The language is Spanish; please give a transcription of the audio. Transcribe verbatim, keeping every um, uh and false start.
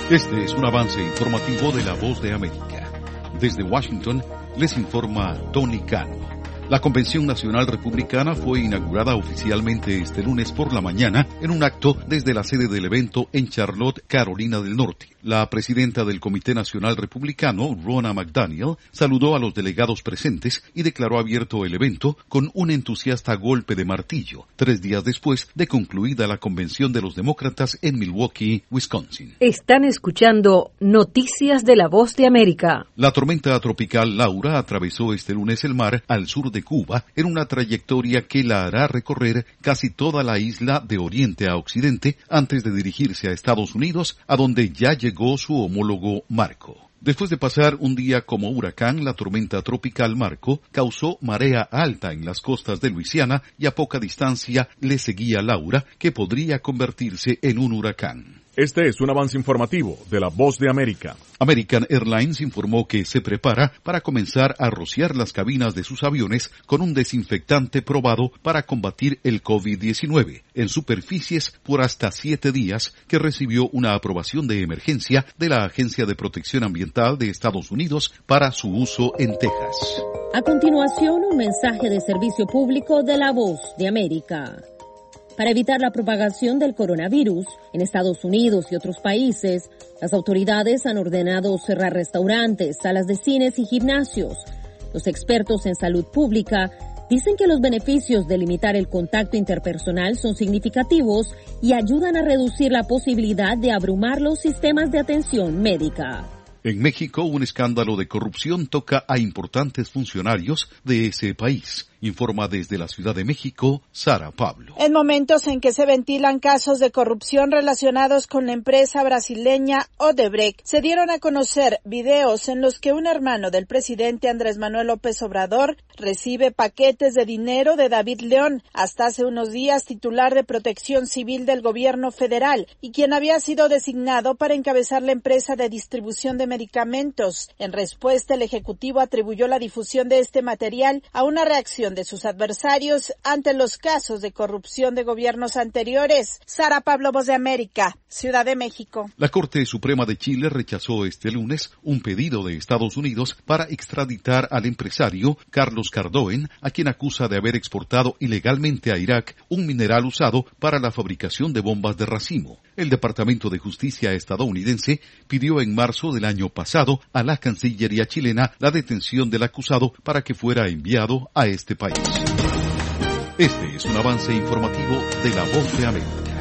Este es un avance informativo de La Voz de América. Desde Washington les informa Tony Cano. La Convención Nacional Republicana fue inaugurada oficialmente este lunes por la mañana en un acto desde la sede del evento en Charlotte, Carolina del Norte. La presidenta del Comité Nacional Republicano, Ronna McDaniel, saludó a los delegados presentes y declaró abierto el evento con un entusiasta golpe de martillo, tres días después de concluida la convención de los demócratas en Milwaukee, Wisconsin. Están escuchando Noticias de La Voz de América. La tormenta tropical Laura atravesó este lunes el mar al sur de Cuba en una trayectoria que la hará recorrer casi toda la isla de oriente a occidente antes de dirigirse a Estados Unidos, a donde ya llegó su homólogo Marco. Después de pasar un día como huracán, la tormenta tropical Marco causó marea alta en las costas de Luisiana y a poca distancia le seguía Laura, que podría convertirse en un huracán. Este es un avance informativo de La Voz de América. American Airlines informó que se prepara para comenzar a rociar las cabinas de sus aviones con un desinfectante probado para combatir el COVID diecinueve en superficies por hasta siete días, que recibió una aprobación de emergencia de la Agencia de Protección Ambiental de Estados Unidos para su uso en Texas. A continuación, un mensaje de servicio público de La Voz de América. Para evitar la propagación del coronavirus en Estados Unidos y otros países, las autoridades han ordenado cerrar restaurantes, salas de cines y gimnasios. Los expertos en salud pública dicen que los beneficios de limitar el contacto interpersonal son significativos y ayudan a reducir la posibilidad de abrumar los sistemas de atención médica. En México, un escándalo de corrupción toca a importantes funcionarios de ese país. Informa desde la Ciudad de México, Sara Pablo. En momentos en que se ventilan casos de corrupción relacionados con la empresa brasileña Odebrecht, se dieron a conocer videos en los que un hermano del presidente Andrés Manuel López Obrador recibe paquetes de dinero de David León, hasta hace unos días titular de Protección Civil del gobierno federal y quien había sido designado para encabezar la empresa de distribución de medicamentos. En respuesta, el Ejecutivo atribuyó la difusión de este material a una reacción de sus adversarios ante los casos de corrupción de gobiernos anteriores. Sara Pablo, Voz de América, Ciudad de México. La Corte Suprema de Chile rechazó este lunes un pedido de Estados Unidos para extraditar al empresario Carlos Cardoen, a quien acusa de haber exportado ilegalmente a Irak un mineral usado para la fabricación de bombas de racimo. El Departamento de Justicia estadounidense pidió en marzo del año pasado a la Cancillería chilena la detención del acusado para que fuera enviado a este país. Este es un avance informativo de La Voz de América.